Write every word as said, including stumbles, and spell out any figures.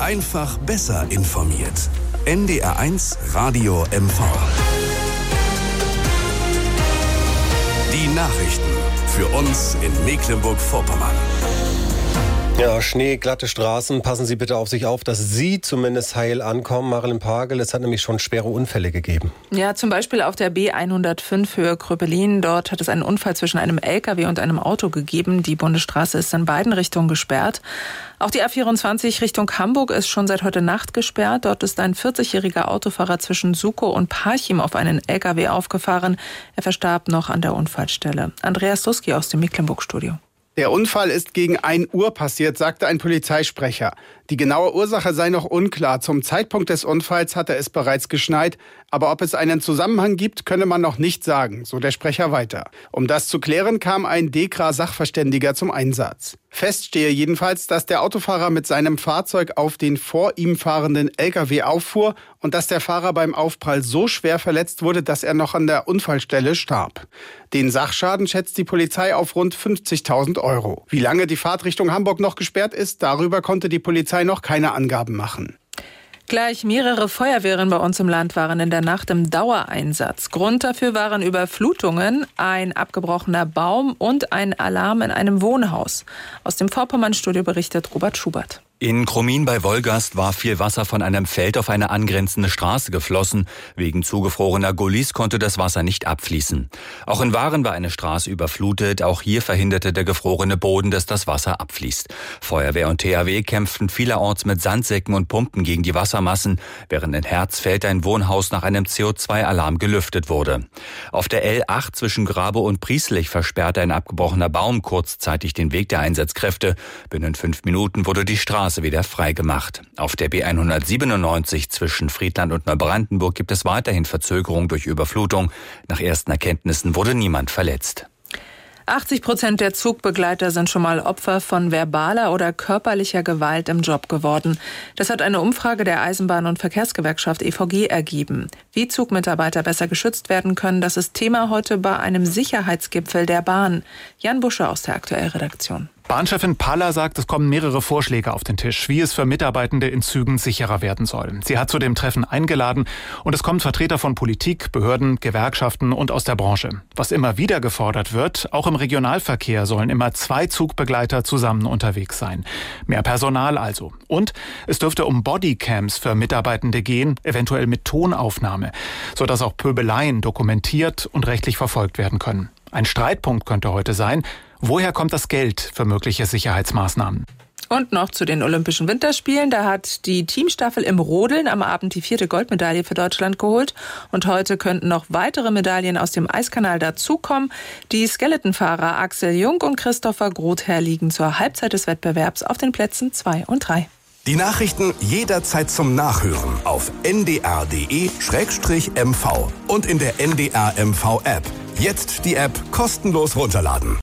Einfach besser informiert. N D R eins Radio M V. Die Nachrichten für uns in Mecklenburg-Vorpommern. Ja, Schnee, glatte Straßen. Passen Sie bitte auf sich auf, dass Sie zumindest heil ankommen. Marilyn Pagel, es hat nämlich schon schwere Unfälle gegeben. Ja, zum Beispiel auf der B hundertfünf Höhe Kröpelin. Dort hat es einen Unfall zwischen einem L K W und einem Auto gegeben. Die Bundesstraße ist in beiden Richtungen gesperrt. Auch die A vierundzwanzig Richtung Hamburg ist schon seit heute Nacht gesperrt. Dort ist ein vierzigjähriger Autofahrer zwischen Sukow und Parchim auf einen L K W aufgefahren. Er verstarb noch an der Unfallstelle. Andreas Duski aus dem Mecklenburg-Studio. Der Unfall ist gegen ein Uhr passiert, sagte ein Polizeisprecher. Die genaue Ursache sei noch unklar. Zum Zeitpunkt des Unfalls hatte es bereits geschneit. Aber ob es einen Zusammenhang gibt, könne man noch nicht sagen, so der Sprecher weiter. Um das zu klären, kam ein DEKRA-Sachverständiger zum Einsatz. Fest stehe jedenfalls, dass der Autofahrer mit seinem Fahrzeug auf den vor ihm fahrenden L K W auffuhr und dass der Fahrer beim Aufprall so schwer verletzt wurde, dass er noch an der Unfallstelle starb. Den Sachschaden schätzt die Polizei auf rund fünfzigtausend Euro. Wie lange die Fahrt Richtung Hamburg noch gesperrt ist, darüber konnte die Polizei noch keine Angaben machen. Gleich mehrere Feuerwehren bei uns im Land waren in der Nacht im Dauereinsatz. Grund dafür waren Überflutungen, ein abgebrochener Baum und ein Alarm in einem Wohnhaus. Aus dem Vorpommern-Studio berichtet Robert Schubert. In Chromin bei Wolgast war viel Wasser von einem Feld auf eine angrenzende Straße geflossen. Wegen zugefrorener Gullis konnte das Wasser nicht abfließen. Auch in Waren war eine Straße überflutet. Auch hier verhinderte der gefrorene Boden, dass das Wasser abfließt. Feuerwehr und T H W kämpften vielerorts mit Sandsäcken und Pumpen gegen die Wassermassen, während in Herzfeld ein Wohnhaus nach einem C O zwei Alarm gelüftet wurde. Auf der L acht zwischen Grabow und Prieslich versperrte ein abgebrochener Baum kurzzeitig den Weg der Einsatzkräfte. Binnen fünf Minuten wurde die Straße wieder freigemacht. Auf der B hundertsiebenundneunzig zwischen Friedland und Neubrandenburg gibt es weiterhin Verzögerung durch Überflutung. Nach ersten Erkenntnissen wurde niemand verletzt. achtzig Prozent der Zugbegleiter sind schon mal Opfer von verbaler oder körperlicher Gewalt im Job geworden. Das hat eine Umfrage der Eisenbahn- und Verkehrsgewerkschaft E V G ergeben. Wie Zugmitarbeiter besser geschützt werden können, das ist Thema heute bei einem Sicherheitsgipfel der Bahn. Jan Busche aus der Aktuell-Redaktion. Bahnchefin Paller sagt, es kommen mehrere Vorschläge auf den Tisch, wie es für Mitarbeitende in Zügen sicherer werden soll. Sie hat zu dem Treffen eingeladen und es kommen Vertreter von Politik, Behörden, Gewerkschaften und aus der Branche. Was immer wieder gefordert wird, auch im Regionalverkehr sollen immer zwei Zugbegleiter zusammen unterwegs sein. Mehr Personal also. Und es dürfte um Bodycams für Mitarbeitende gehen, eventuell mit Tonaufnahme, sodass auch Pöbeleien dokumentiert und rechtlich verfolgt werden können. Ein Streitpunkt könnte heute sein: Woher kommt das Geld für mögliche Sicherheitsmaßnahmen? Und noch zu den Olympischen Winterspielen. Da hat die Teamstaffel im Rodeln am Abend die vierte Goldmedaille für Deutschland geholt. Und heute könnten noch weitere Medaillen aus dem Eiskanal dazukommen. Die Skeletonfahrer Axel Jung und Christopher Grother liegen zur Halbzeit des Wettbewerbs auf den Plätzen zwei und drei. Die Nachrichten jederzeit zum Nachhören auf n d r punkt d e slash m v und in der N D R M V App. Jetzt die App kostenlos runterladen.